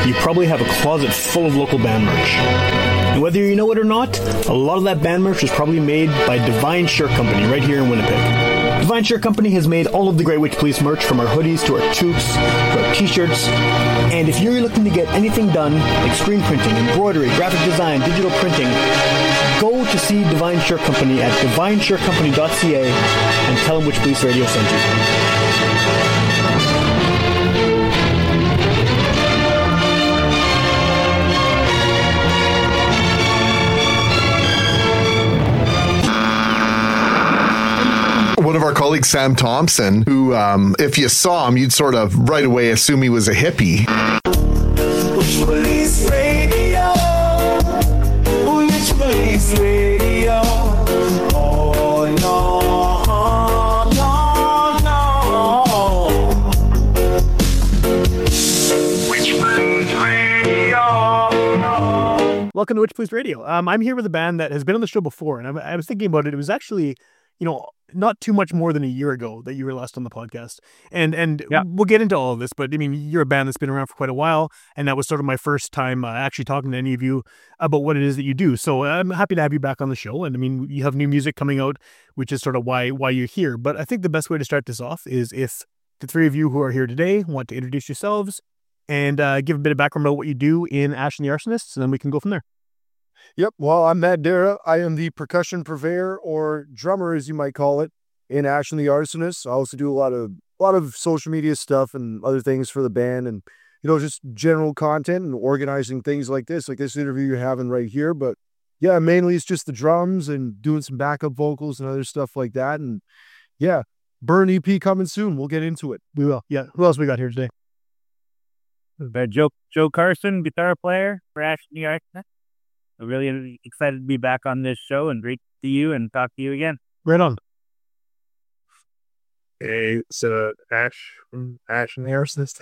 you probably have a closet full of local band merch. And whether you know it or not, a lot of that band merch was probably made by Divine Shirt Company right here in Winnipeg. Divine Shirt Company has made all of the Great Witch Police merch, from our hoodies to our toques to our t-shirts. And if you're looking to get anything done, like screen printing, embroidery, graphic design, digital printing, go to see Divine Shirt Company at divineshirtcompany.ca and tell them Witch Police Radio sent you. One of our colleagues, Sam Thompson, who, if you saw him, you'd sort of right away assume he was a hippie. Witch Police Radio. Witch Police Radio. Oh, no, no, no. Witch Police Radio. Welcome to Witch Police Radio. I'm here with a band that has been on the show before, and I was thinking about it. It was actually, not too much more than a year ago that you were last on the podcast. And Yeah. We'll get into all of this, but I mean, you're a band that's been around for quite a while, and that was sort of my first time actually talking to any of you about what it is that you do. So I'm happy to have you back on the show. And I mean, you have new music coming out, which is sort of why you're here. But I think the best way to start this off is if the three of you who are here today want to introduce yourselves and give a bit of background about what you do in Ash and the Arsonists, and then we can go from there. Yep. Well, I'm Matt Dara. I am the percussion purveyor, or drummer, as you might call it, in Ash and the Arsonists. I also do a lot of social media stuff and other things for the band, and just general content and organizing things like this interview you're having right here. But yeah, mainly it's just the drums and doing some backup vocals and other stuff like that. And yeah, Burn EP coming soon. We'll get into it. We will. Yeah. Who else we got here today? Joe Carson, guitar player for Ash and the Arsonists. I'm really excited to be back on this show and great to you and talk to you again. Right on. Hey, it's Ash from Ash and the Arsonist.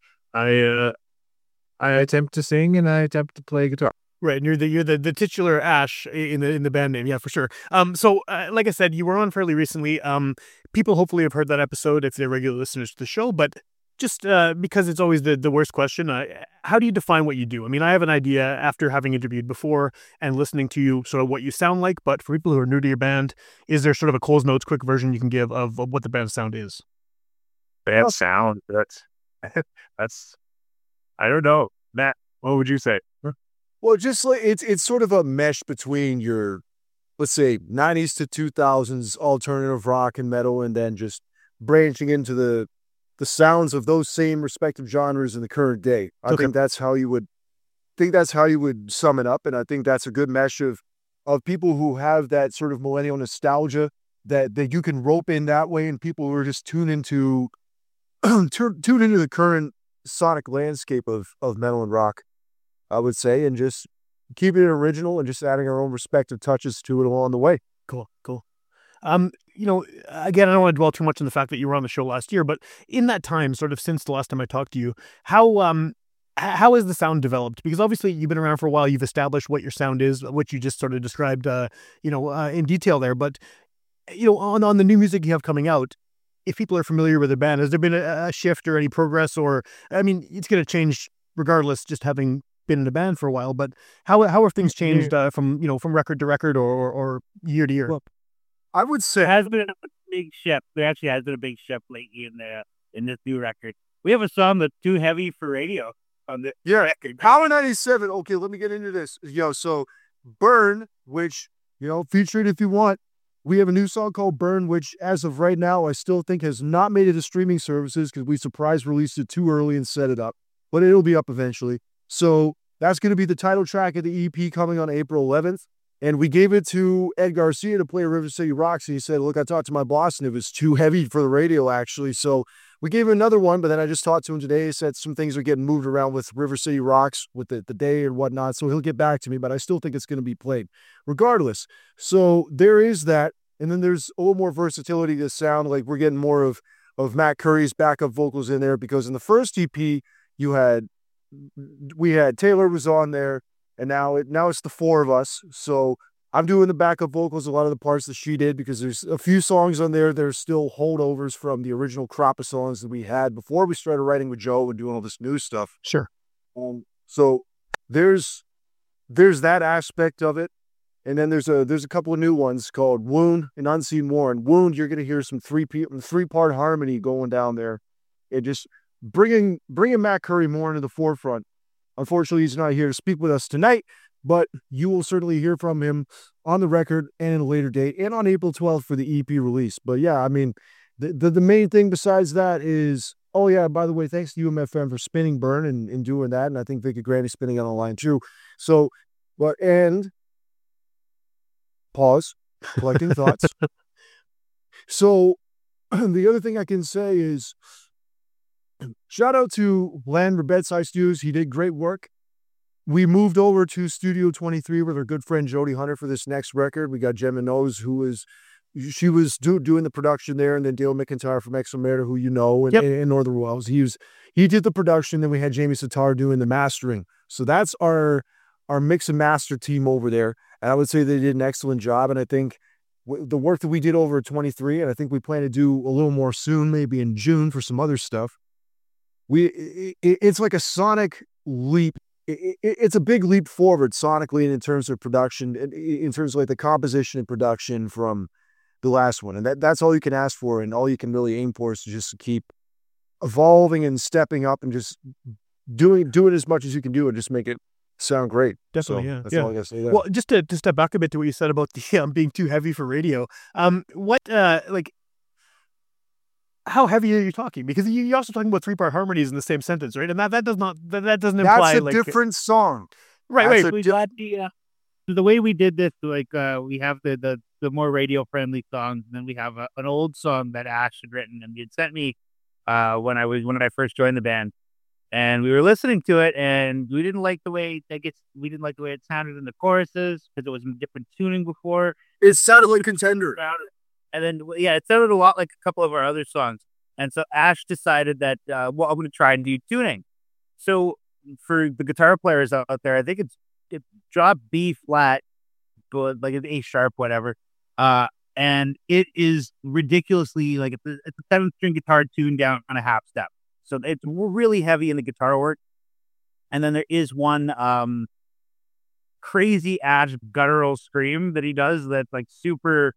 I attempt to sing and I attempt to play guitar. Right, and you're the titular Ash in the band name, yeah, for sure. So like I said, you were on fairly recently. People hopefully have heard that episode if they're regular listeners to the show, but just because it's always the worst question, how do you define what you do? I mean, I have an idea after having interviewed before and listening to you, sort of what you sound like, but for people who are new to your band, is there sort of a Coles Notes quick version you can give of what the band sound is? Band sound, that's I don't know. Matt, what would you say? Well, just like it's sort of a mesh between your, let's say, 90s to 2000s alternative rock and metal, and then just branching into the sounds of those same respective genres in the current day. I think that's how you would sum it up. And I think that's a good mesh of people who have that sort of millennial nostalgia that you can rope in that way, and people who are just tuned into the current sonic landscape of metal and rock, I would say, and just keeping it original and just adding our own respective touches to it along the way. Cool. Again, I don't want to dwell too much on the fact that you were on the show last year, but in that time, sort of since the last time I talked to you, how has the sound developed? Because obviously you've been around for a while, you've established what your sound is, which you just sort of described, in detail there. But, on the new music you have coming out, if people are familiar with the band, has there been a shift or any progress? Or, I mean, it's going to change regardless, just having been in a band for a while, but how have things changed from record to record or year to year? Well, I would say There has been a big shift. There actually has been a big shift lately in this new record. We have a song that's too heavy for radio on the record. Power 97. Okay, let me get into this. So Burn, which, feature it if you want. We have a new song called Burn, which as of right now, I still think has not made it to streaming services because we surprise released it too early and set it up, but it'll be up eventually. So that's going to be the title track of the EP coming on April 11th. And we gave it to Ed Garcia to play River City Rocks. And he said, look, I talked to my boss and it was too heavy for the radio, actually. So we gave him another one, but then I just talked to him today. He said some things are getting moved around with River City Rocks with the day and whatnot. So he'll get back to me, but I still think it's going to be played regardless. So there is that. And then there's a little more versatility to sound. Like we're getting more of Matt Curry's backup vocals in there, because in the first EP, we had Taylor was on there. And now it's the four of us. So I'm doing the backup vocals, a lot of the parts that she did, because there's a few songs on there. There's still holdovers from the original crop of songs that we had before we started writing with Joe and doing all this new stuff. Sure. So there's that aspect of it. And then there's a couple of new ones called Wound and Unseen War. And Wound, you're going to hear some three-part harmony going down there. It just bringing Matt Curry more into the forefront. Unfortunately, he's not here to speak with us tonight, but you will certainly hear from him on the record and in a later date and on April 12th for the EP release. But yeah, I mean, the main thing besides that is, oh yeah, by the way, thanks to UMFM for spinning Burn and doing that. And I think Vicky Grandy spinning on the line too. So, pause, collecting thoughts. So the other thing I can say is shout out to Len for Bedside Studios. He did great work. We moved over to Studio 23 with our good friend Jody Hunter for this next record. We got Gemma Knows, she was doing the production there, and then Dale McIntyre from Exometer, who you know, in Northern Wells. He did the production, then we had Jamie Sitar doing the mastering. So that's our mix and master team over there. And I would say they did an excellent job. And I think the work that we did over at 23, and I think we plan to do a little more soon, maybe in June for some other stuff. It's like a sonic leap. It's a big leap forward sonically and in terms of production, in terms of like the composition and production from the last one. And that's all you can ask for, and all you can really aim for is to just keep evolving and stepping up and just doing as much as you can do and just make it sound great. Definitely, so that's all I gotta say there. Well, just to step back a bit to what you said about the being too heavy for radio. How heavy are you talking? Because you're also talking about three-part harmonies in the same sentence, right? And that doesn't imply that's a different song. Right. We got the way we did this, like we have the more radio-friendly songs, and then we have an old song that Ash had written and he had sent me when I first joined the band. And we were listening to it, and we didn't like the way it sounded in the choruses because it was in different tuning before. It sounded like Contender. And then, it sounded a lot like a couple of our other songs. And so Ash decided that, I'm going to try and do tuning. So for the guitar players out there, I think it's drop B flat, but like an A sharp, whatever. And it is ridiculously like it's a 7-string guitar tuned down on a half step. So it's really heavy in the guitar work. And then there is one crazy Ash guttural scream that he does that's like super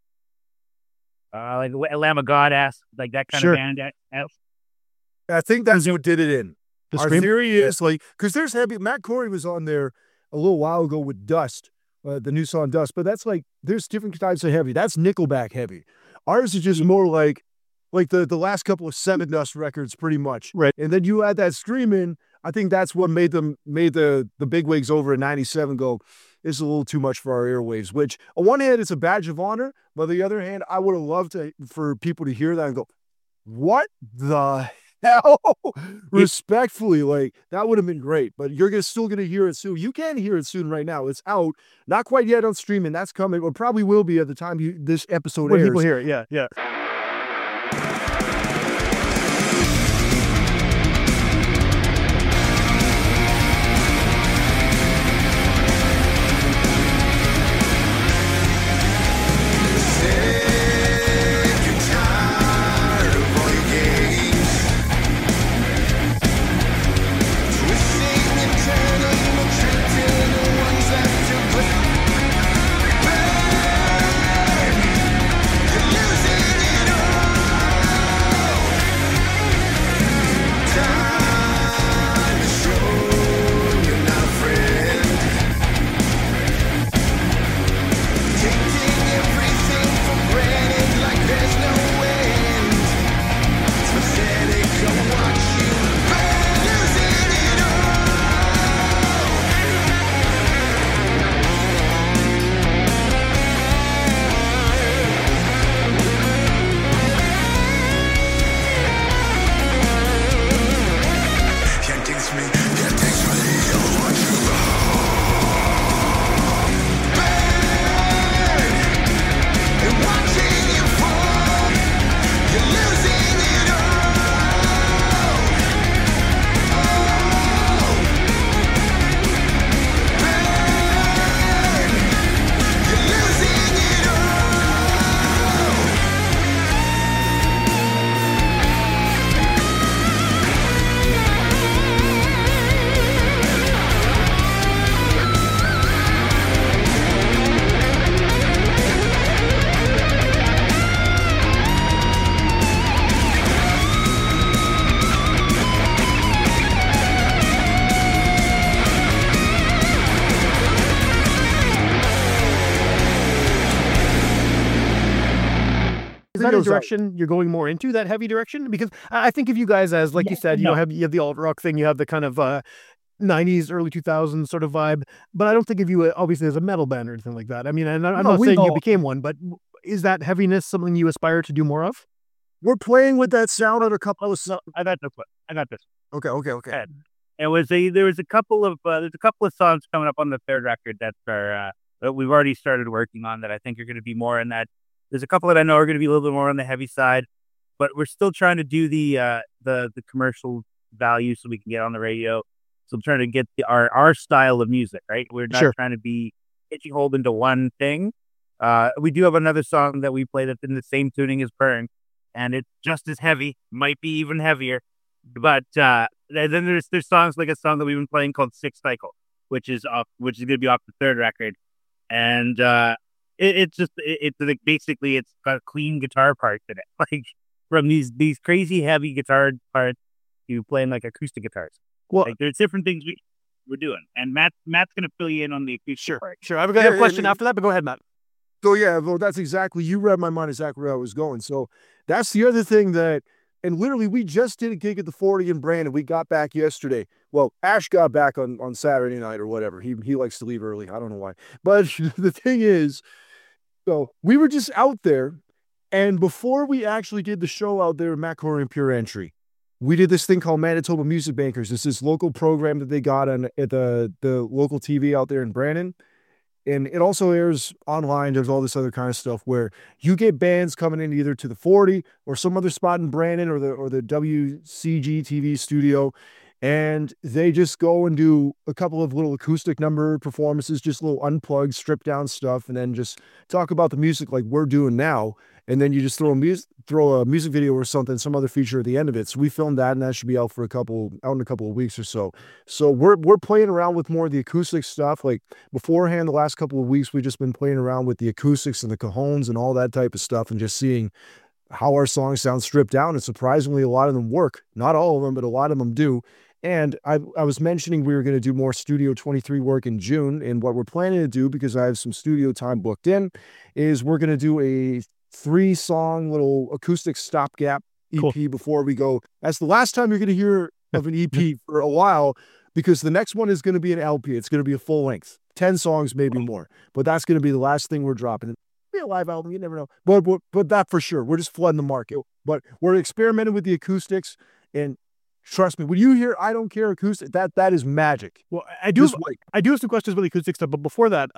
like a Lamb of God-esque, like that kind of band. I think that's what did it in. The Our scream? theory is like, because there's heavy. Matt Corey was on there a little while ago with Dust, the new song Dust, but that's like, there's different types of heavy. That's Nickelback heavy. Ours is just more like the last couple of Seven Dust records, pretty much. Right. And then you add that scream in. I think that's what made the bigwigs over at 97 go, it's a little too much for our airwaves, which on one hand, it's a badge of honor. But on the other hand, I would have loved for people to hear that and go, what the hell? Respectfully, like that would have been great. But you're still going to hear it soon. You can hear it soon right now. It's out. Not quite yet on streaming. That's coming. Or probably will be at the time this episode when airs. people hear it, yeah. Losing that a Radio's out. direction you're going more into, that heavy direction? Because I think of you guys as, like you said, you have the alt rock thing, you have the kind of 90s, early 2000s sort of vibe, but I don't think of you obviously as a metal band or anything like that. I mean, and I'm No, not we saying you don't. became one, but is that heaviness something you aspire to do more of? We're playing with that sound on a couple of. I got this one. Okay. Okay. There was a couple of songs coming up on the third record that are that we've already started working on that I think are going to be more in that. There's a couple that I know are going to be a little bit more on the heavy side, but we're still trying to do the commercial value so we can get on the radio. So I'm trying to get our style of music, right? We're not Sure. trying to be pigeonholed into one thing. We do have another song that we play that's in the same tuning as Burn, and it's just as heavy, might be even heavier. But then there's songs like a song that we've been playing called Six Cycle, which is going to be off the third record, and it's like basically it's got clean guitar parts in it, like from these crazy heavy guitar parts to playing like acoustic guitars. Well, Like there's different things we're doing, and Matt's going to fill you in on the acoustic part. sure. I've got a Yeah, question I mean- after that, but go ahead, Matt. So yeah, well, that's exactly, you read my mind exactly where I was going. So that's the other thing that, and literally we just did a gig at the 40 in Brandon. We got back yesterday. Well, Ash got back on Saturday night or whatever. He likes to leave early. I don't know why. But the thing is, so we were just out there, and before we actually did the show out there at Matt Corey and Pure Entry, we did this thing called Manitoba Music Bankers. It's this local program that they got at the local TV out there in Brandon. And it also airs online. There's all this other kind of stuff where you get bands coming in either to the 40 or some other spot in Brandon or the WCG TV studio, and they just go and do a couple of little acoustic number performances, just little unplugged, stripped down stuff, and then just talk about the music like we're doing now. And then you just throw a music video or something, some other feature at the end of it. So we filmed that, and that should be out in a couple of weeks or so. So we're playing around with more of the acoustic stuff. Like beforehand, the last couple of weeks, we've just been playing around with the acoustics and the cajones and all that type of stuff, and just seeing how our songs sound stripped down. And surprisingly, a lot of them work. Not all of them, but a lot of them do. And I was mentioning we were going to do more Studio 23 work in June. And what we're planning to do, because I have some studio time booked in, is we're going to do a 3-song little acoustic stopgap EP Cool. before we go. That's the last time you're going to hear of an EP for a while, because the next one is going to be an LP. It's going to be a full length, 10 songs, maybe more. But that's going to be the last thing we're dropping. It'll be a live album, you never know. But that for sure. We're just flooding the market. But we're experimenting with the acoustics, and trust me, when you hear I Don't Care acoustic, that is magic. Well, I do Just wait. have some questions about the acoustic stuff, but before that,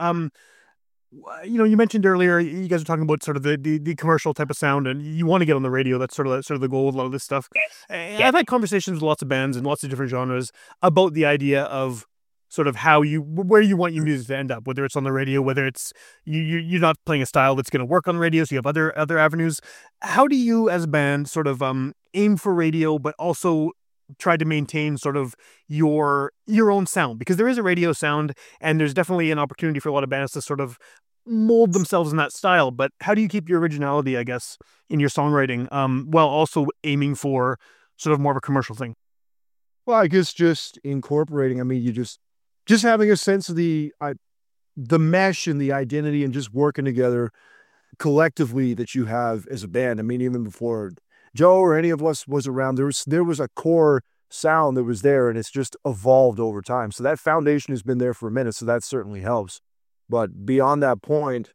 you mentioned earlier you guys were talking about sort of the commercial type of sound, and you want to get on the radio. That's sort of the goal with a lot of this stuff. And I've had conversations with lots of bands and lots of different genres about the idea of sort of where you want your music to end up, whether it's on the radio, whether it's you're not playing a style that's going to work on radio, so you have other avenues. How do you, as a band, sort of aim for radio, but also try to maintain sort of your own sound? Because there is a radio sound, and there's definitely an opportunity for a lot of bands to sort of mold themselves in that style. But how do you keep your originality, I guess, in your songwriting, while also aiming for sort of more of a commercial thing? Well, I guess just incorporating. I mean, you just having a sense of the mesh and the identity, and just working together collectively that you have as a band. I mean, even before Joe or any of us was around, there was a core sound that was there, and it's just evolved over time. So that foundation has been there for a minute, so that certainly helps. But beyond that point,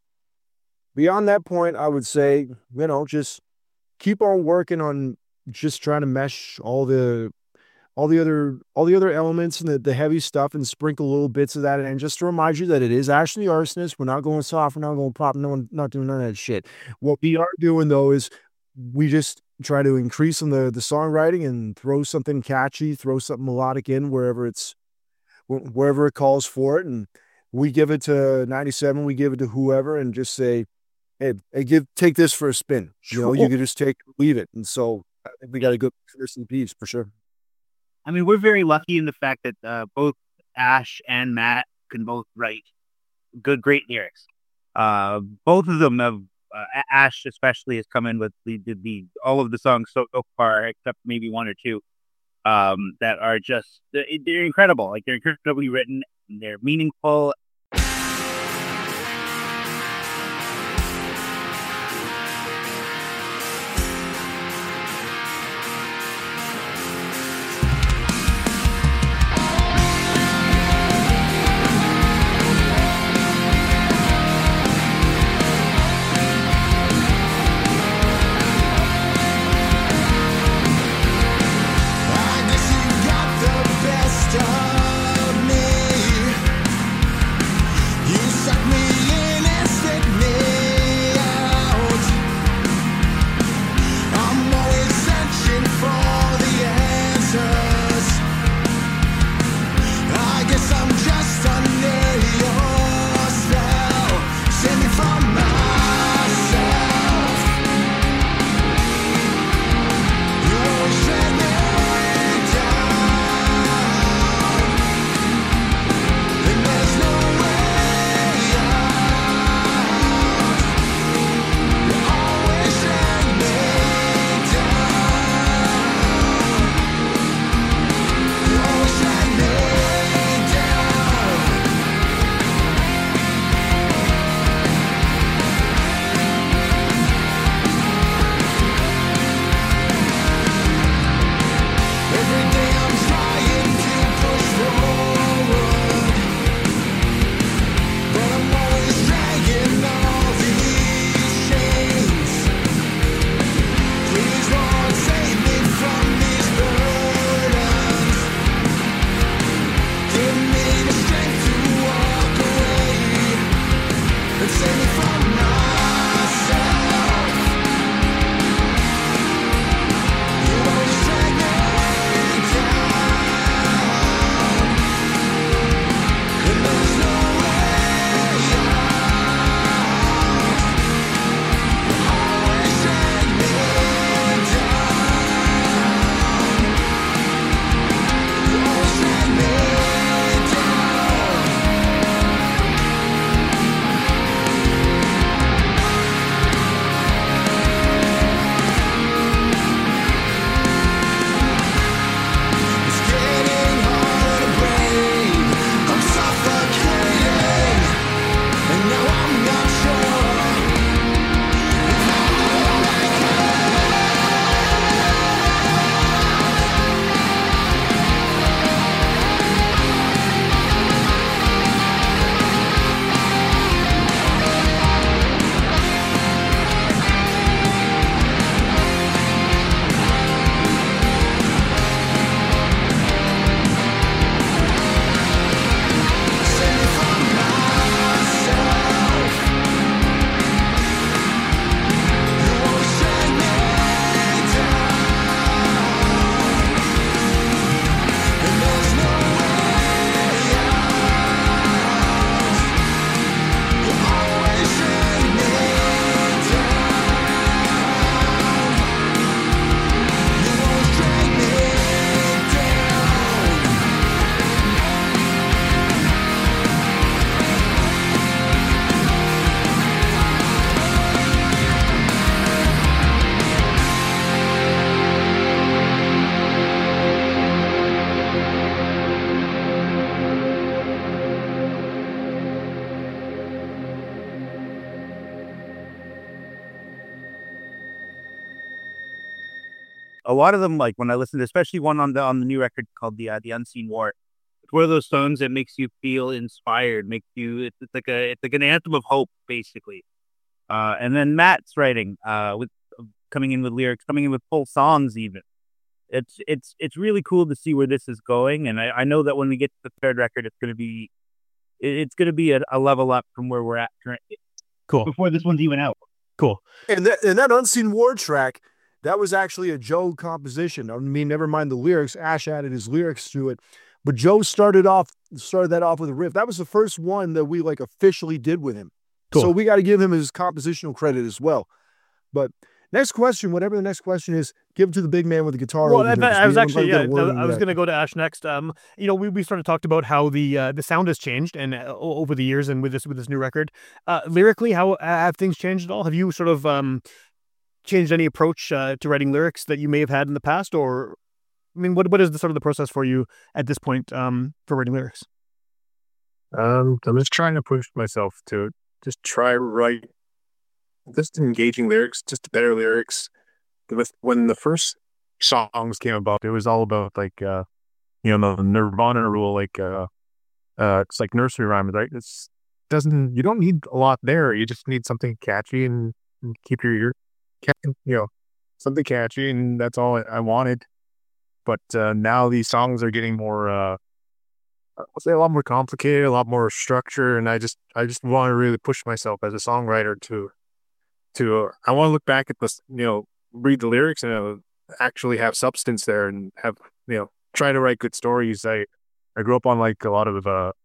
I would say, just keep on working on just trying to mesh all the other elements and the heavy stuff, and sprinkle little bits of that in, just to remind you that it is Ashley Arsonist. We're not going soft, we're not going pop, not doing none of that shit. What we are doing though is we just try to increase on the songwriting and throw something catchy, throw something melodic in wherever it calls for it. And we give it to 97, we give it to whoever, and just say, hey, take this for a spin. You can just take it, leave it. And so I think we got a good first piece for sure. I mean, we're very lucky in the fact that both Ash and Matt can both write great lyrics. Both of them have, Ash especially has come in with all of the songs so far, except maybe one or two, that are just, they're incredible. Like, they're incredibly written, they're meaningful. a lot of them, like when I listen to, especially one on the new record called the Unseen War, it's one of those songs that makes you feel inspired, makes you it's like an anthem of hope, basically. And then Matt's writing, with coming in with lyrics, coming in with full songs, even. It's really cool to see where this is going, and I know that when we get to the third record, it's gonna be a level up from where we're at currently. Cool. Before this one's even out. Cool. And that Unseen War track, that was actually a Joe composition. I mean, never mind the lyrics. Ash added his lyrics to it, but Joe started that off with a riff. That was the first one that we like officially did with him. Cool. So we got to give him his compositional credit as well. But next question, whatever the next question is, give it to the big man with the guitar. Well, over here, 'cause I was we actually, haven't got a word in I was yet. going to go to Ash next. We sort of talked about how the sound has changed and over the years, and with this new record, lyrically, how have things changed at all? Have you sort of changed any approach to writing lyrics that you may have had in the past, or I mean, what is the sort of the process for you at this point for writing lyrics? I'm just trying to push myself to just try write just engaging lyrics, just better lyrics. When the first songs came about, it was all about like the Nirvana rule, like it's like nursery rhymes, right? You don't need a lot there. You just need something catchy and keep your ear, something catchy, and that's all I wanted. But now these songs are getting more, I'll say a lot more complicated, a lot more structure, and I just want to really push myself as a songwriter to I want to look back at this, read the lyrics and actually have substance there and have, try to write good stories. I grew up on like a lot of the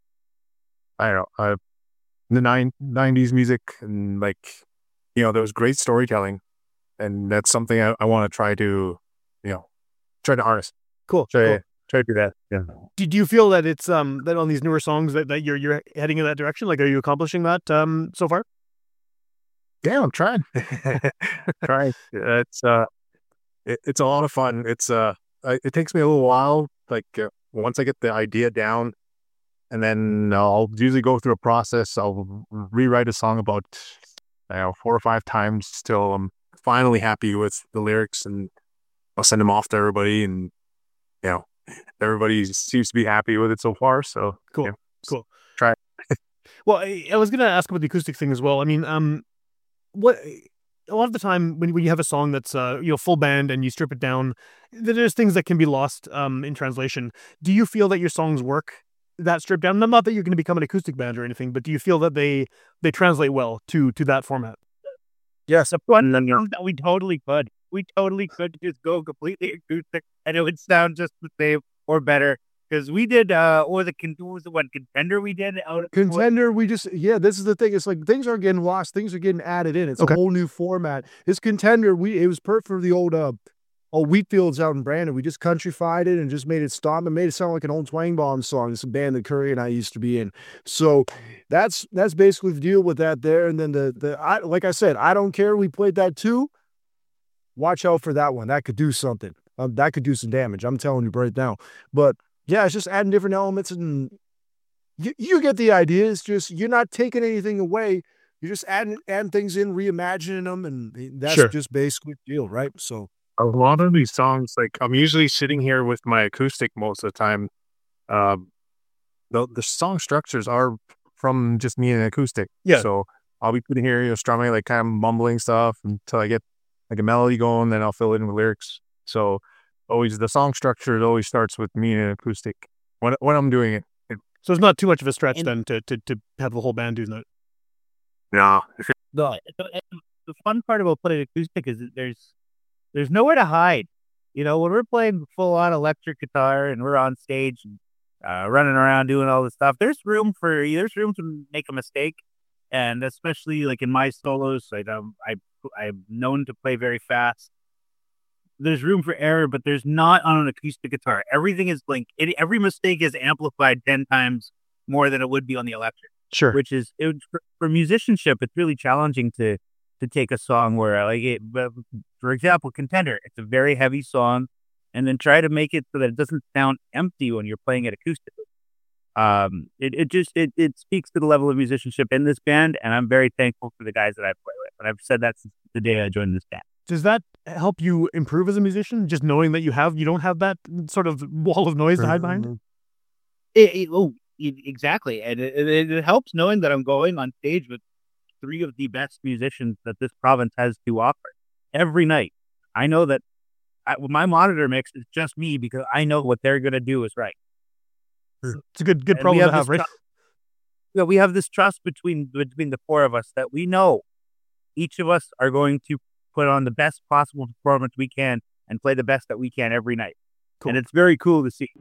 90s music, and like, there was great storytelling, and that's something I want to try to harness. Cool. Try to do that. Yeah. Do you feel that it's that on these newer songs that you're heading in that direction? Like, are you accomplishing that so far? Yeah, I'm trying. Trying. It's a lot of fun. It takes me a little while. Like once I get the idea down, and then I'll usually go through a process. I'll rewrite a song about 4 or 5 times till I'm finally happy with the lyrics, and I'll send them off to everybody, and everybody seems to be happy with it so far. So cool. Cool. Try it. Well, I was going to ask about the acoustic thing as well. I mean, what a lot of the time when you have a song that's full band and you strip it down, there's things that can be lost in translation. Do you feel that your songs work that stripped down? Not that you're going to become an acoustic band or anything, but do you feel that they translate well to that format? Yes, we totally could. We totally could just go completely acoustic, and it would sound just the same or better. Because we did, Contender we did out of Contender, this is the thing. It's like things aren't getting lost. Things are getting added in. It's Okay. a whole new format. This Contender, it was perfect for the old Wheatfields out in Brandon. We just countryfied it and just made it stop and made it sound like an old Twang Bomb song. It's a band that Curry and I used to be in. So that's basically the deal with that there. And then like I said, I Don't Care, we played that too. Watch out for that one. That could do something. That could do some damage. I'm telling you right now. But yeah, it's just adding different elements, and you get the idea. It's just you're not taking anything away. You're just adding things in, reimagining them, and that's Sure. just basically the deal, right? So A lot of these songs, like I'm usually sitting here with my acoustic most of the time. The song structures are from just me and acoustic. Yeah. So I'll be sitting here, strumming, like kind of mumbling stuff until I get like a melody going, then I'll fill it in with lyrics. So always the song structure always starts with me and acoustic when I'm doing it. So it's not too much of a stretch And- then to have the whole band doing that. No, The fun part about playing acoustic is that there's nowhere to hide. When we're playing full on electric guitar and we're on stage and running around doing all this stuff, there's room to make a mistake, and especially like in my solos, I'm known to play very fast. There's room for error, but there's not on an acoustic guitar. Everything is every mistake is amplified 10 times more than it would be on the electric. Sure. Which is for musicianship, it's really challenging to take a song where like it. For example, Contender, it's a very heavy song, and then try to make it so that it doesn't sound empty when you're playing it acoustically. It speaks to the level of musicianship in this band, and I'm very thankful for the guys that I play with. And I've said that since the day I joined this band. Does that help you improve as a musician? Just knowing that you don't have that sort of wall of noise to hide behind? Exactly. And it helps knowing that I'm going on stage with three of the best musicians that this province has to offer every night. I know that my monitor mix is just me because I know what they're going to do is right. It's a good problem to have, right? We have this trust between the four of us that we know each of us are going to put on the best possible performance we can and play the best that we can every night. Cool. And it's very cool to see.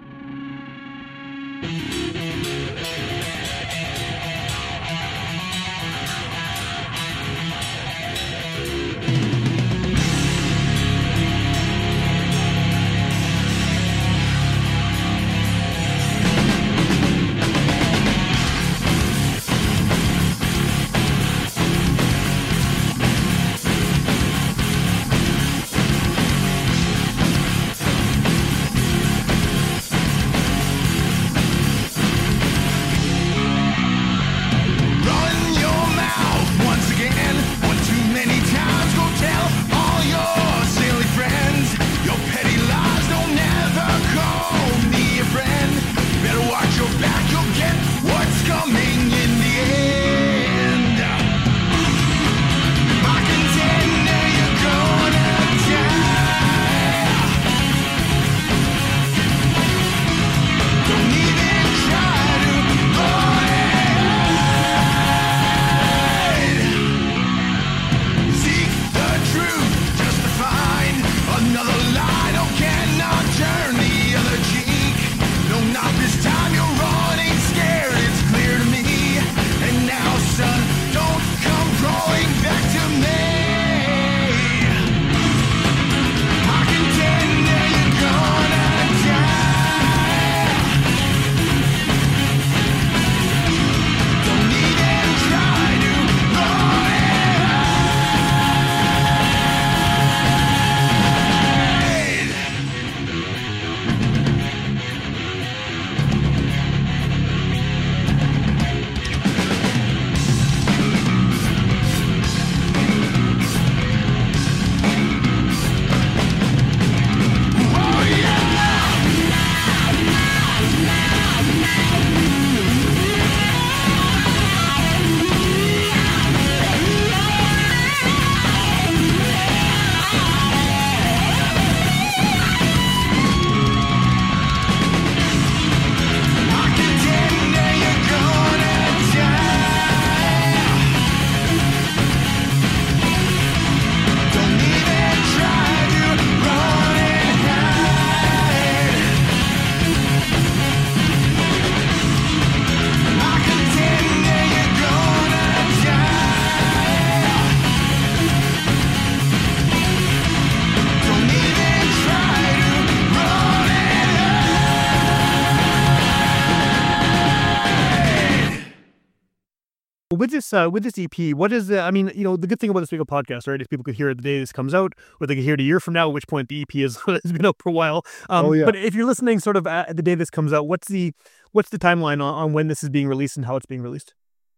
With this EP, what is the? I mean, the good thing about this big podcast, right, is people could hear it the day this comes out, or they could hear it a year from now, at which point the EP has been out for a while. But if you're listening sort of at the day this comes out, what's the timeline on when this is being released and how it's being released?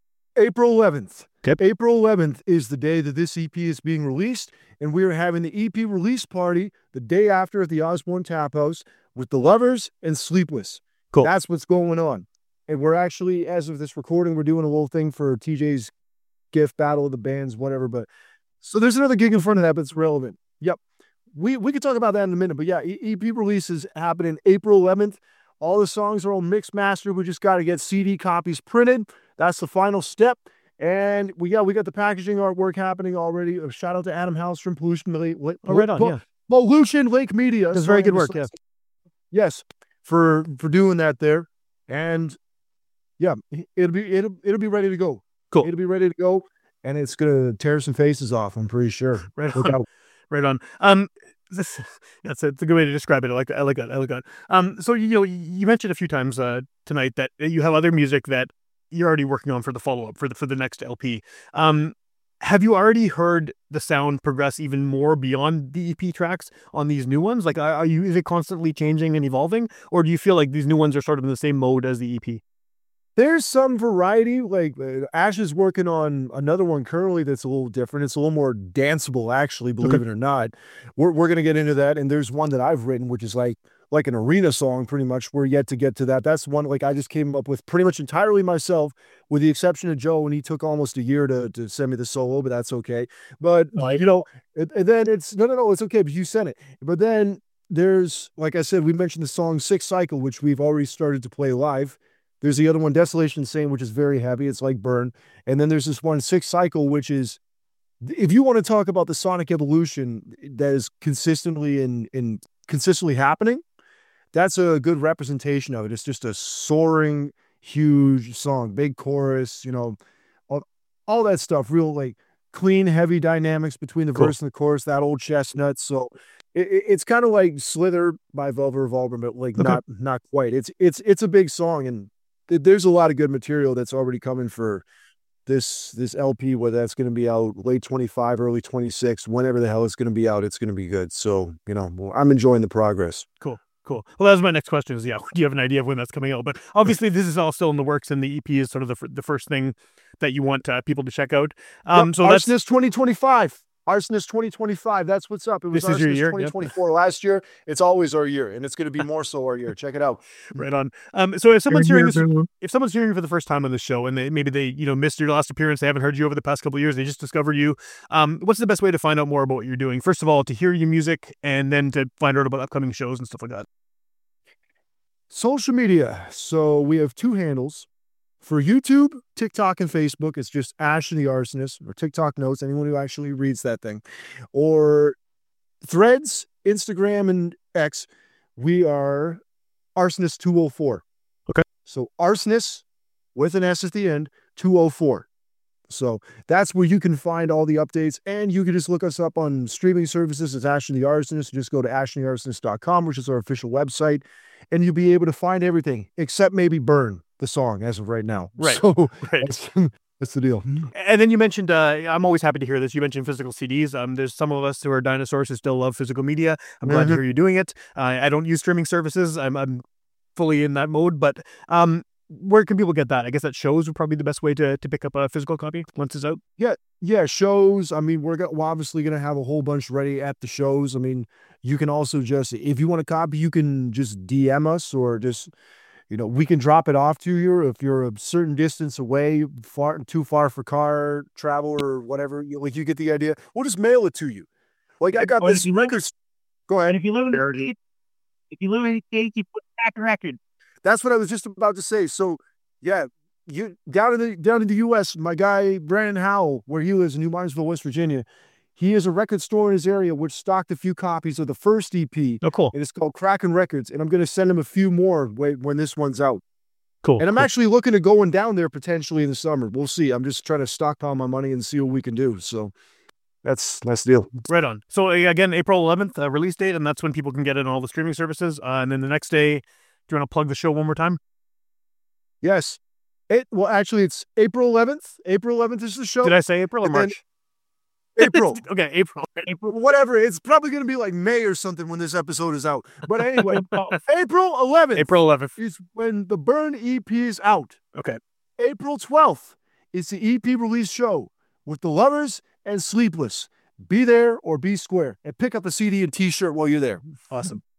April 11th. Okay. April 11th is the day that this EP is being released, and we are having the EP release party the day after at the Osborne Tap House with The Lovers and Sleepless. Cool. That's what's going on. And we're actually, as of this recording, we're doing a little thing for TJ's gift battle of the bands, whatever. But so there's another gig in front of that, but it's relevant. Yep. We could talk about that in a minute. But yeah, EP release is happening April 11th. All the songs are all mixed mastered. We just got to get CD copies printed. That's the final step. And we got the packaging artwork happening already. A shout out to Adam House from Pollution Lake. Pollution Lake Media. That's very good work. Yeah. Yes, for doing that there. And yeah, it'll be ready to go. Cool. It'll be ready to go, and it's gonna tear some faces off. I'm pretty sure. Right on. Right on. It's a good way to describe it. I like that. So you mentioned a few times tonight that you have other music that you're already working on for the follow up for the next LP. Have you already heard the sound progress even more beyond the EP tracks on these new ones? Like, is it constantly changing and evolving, or do you feel like these new ones are sort of in the same mode as the EP? I There's some variety. Like Ash is working on another one currently that's a little different. It's a little more danceable, actually, believe it or not. We're gonna get into that. And there's one that I've written, which is like an arena song, pretty much. We're yet to get to that. That's one like I just came up with pretty much entirely myself, with the exception of Joe, and he took almost a year to send me the solo, but that's okay. But you know, and then it's no, it's okay. But you sent it. But then there's, like I said, we mentioned the song Six Cycle, which we've already started to play live. There's the other one, Desolation Insane, which is very heavy. It's like Burn. And then there's this one, Six Cycle, which is, if you want to talk about the sonic evolution that is consistently consistently happening, that's a good representation of it. It's just a soaring, huge song, big chorus, you know, all that stuff, real like clean, heavy dynamics between the verse and the chorus, that old chestnut. So it's kind of like Slither by Velvet Revolver, but like not quite. It's a big song, and there's a lot of good material that's already coming for this LP, whether that's going to be out late 25, early 26, whenever the hell it's going to be out, it's going to be good. So, you know, I'm enjoying the progress. Cool. Well, that was my next question is, do you have an idea of when that's coming out? But obviously this is all still in the works, and the EP is sort of the first thing that you want people to check out. So that's Arsonist 2025. Arsonist 2025. That's what's up. It was This is your Arsonist year? 2024 last year. It's always our year, and it's going to be more so our year. Check it out. right on. So if someone's hearing this, if someone's hearing you for the first time on the show, and maybe they missed your last appearance, they haven't heard you over the past couple of years, they just discovered you. What's the best way to find out more about what you're doing? First of all, to hear your music, and then to find out about upcoming shows and stuff like that. Social media. So we have two handles. For YouTube, TikTok, and Facebook, it's just Ash and the Arsonist, or TikTok Notes, anyone who actually reads that thing. Or Threads, Instagram, and X, we are Arsonist 204. Okay. So Arsonist, with an S at the end, 204. So that's where you can find all the updates, and you can just look us up on streaming services. It's Ash and the Arsonist. Just go to ashandthearsonist.com, which is our official website, and you'll be able to find everything, except maybe Burn, the song, as of right now. Right. So Right. that's the deal. And then you mentioned, I'm always happy to hear this. You mentioned physical CDs. There's some of us who are dinosaurs who still love physical media. I'm glad to hear you doing it. I don't use streaming services. I'm fully in that mode, but where can people get that? I guess that shows would probably be the best way to pick up a physical copy once it's out. Yeah, shows. I mean, we're obviously going to have a whole bunch ready at the shows. I mean, you can also just, if you want a copy, you can just DM us, or just, we can drop it off to you if you're a certain distance away, too far for car travel or whatever. You get the idea. We'll just mail it to you. Like, I got this record. Go ahead. And if you live in the States, you put back a record. That's what I was just about to say. So, yeah, you down in the U.S., my guy Brandon Howell, where he lives in New Martinsville, West Virginia, he has a record store in his area which stocked a few copies of the first EP. Oh, cool. And it's called Kraken Records, and I'm going to send him a few more when this one's out. Cool. And I'm actually looking at going down there potentially in the summer. We'll see. I'm just trying to stockpile my money and see what we can do. So that's the deal. Right on. So again, April 11th release date, and that's when people can get it on all the streaming services. And then the next day, do you want to plug the show one more time? Yes. Actually, it's April 11th. April 11th is the show. Did I say April or And then- March? April. Okay, April. Whatever. It's probably going to be like May or something when this episode is out. But anyway, April 11th. April 11th. Is when the Burn EP is out. Okay. April 12th is the EP release show with The Lovers and Sleepless. Be there or be square, and pick up a CD and T-shirt while you're there. Awesome.